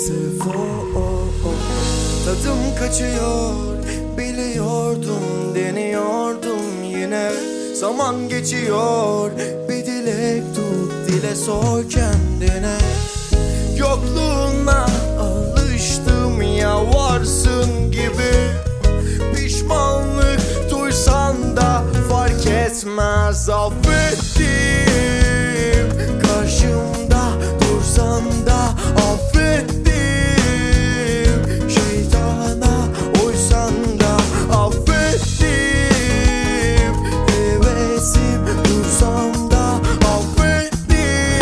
Tadım kaçıyor, biliyordum, deniyordum yine. Zaman geçiyor, bir dilek tut, dile sor kendine. Yokluğuna alıştım ya, varsın gibi. Pişmanlık duysan da fark etmez, affettim. Karşımda dursan da affettim. Şeytana uysan da affettim. Hevesim dursam da affettim.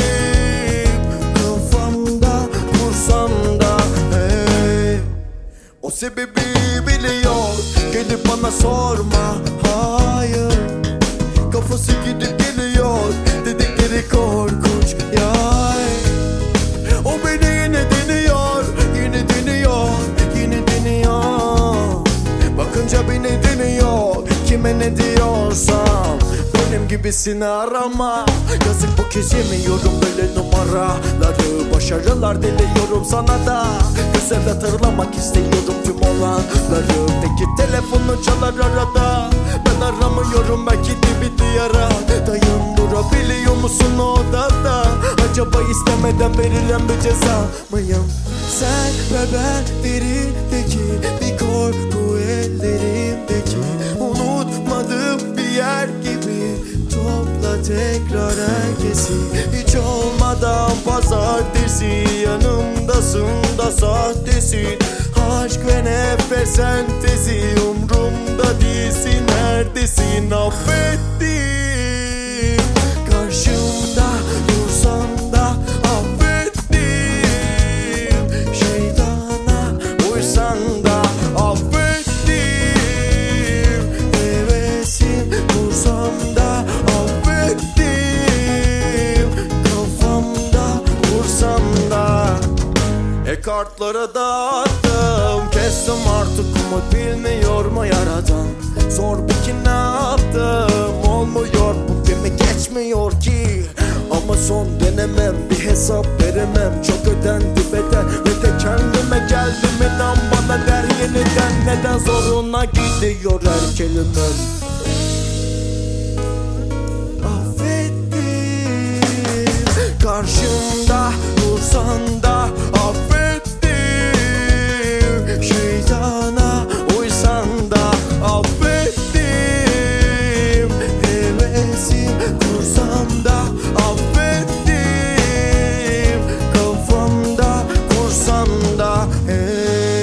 Kafamda kursam da hey. O sebebi biliyor, gelip bana sorma, hayır. Kafası gidip geliyor, dedikleri korkunç yay. O beni yine deniyor, yine deniyor, yine deniyor. Bakınca beni deniyor, kime ne diyorsam. Benim gibisini arama, yazık bu kez yemiyorum böyle numaraları. Başarılar diliyorum sana da, güzel hatırlamak istiyorum tüm olanları. Peki telefonun çalar arada, ben aramıyorum belki de bir diyara. Dayım durabiliyor musun odada? Acaba istemeden verilen bir ceza mıyım? Sen ve ben derindeki bir korku, ellerimdeki unutmadığım bir yer gibi. Topla tekrar herkesi, hiç olmadan pazartesi. Yanımdasın da sahtesin, aşk ve nefes sentezi. Umrumda değilsin, neredesin, affettim. Karşımda dursan da affettim. Şeytana uysan da affettim. Hevesim dursam da affettim. Kafamda vursam da kartlara dağıttım. Kestim artık umut, bilmiyor mu yaradan? Sor bir ki ne yaptım, olmuyor bu gemi geçmiyor ki. Ama son denemem, bir hesap veremem. Çok ödendi bedel ve de kendime geldim. İnan bana der yeniden, neden zoruna gidiyor her kelimem. Affettim. Karşımda dursan da affettim. Şeytana uysan da affettim. Hevesim dursam da affettim. Kafamda kursam da hey.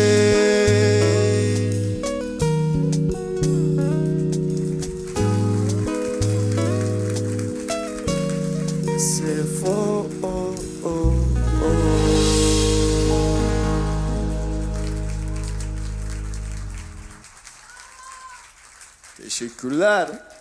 Sefo Teşekkürler.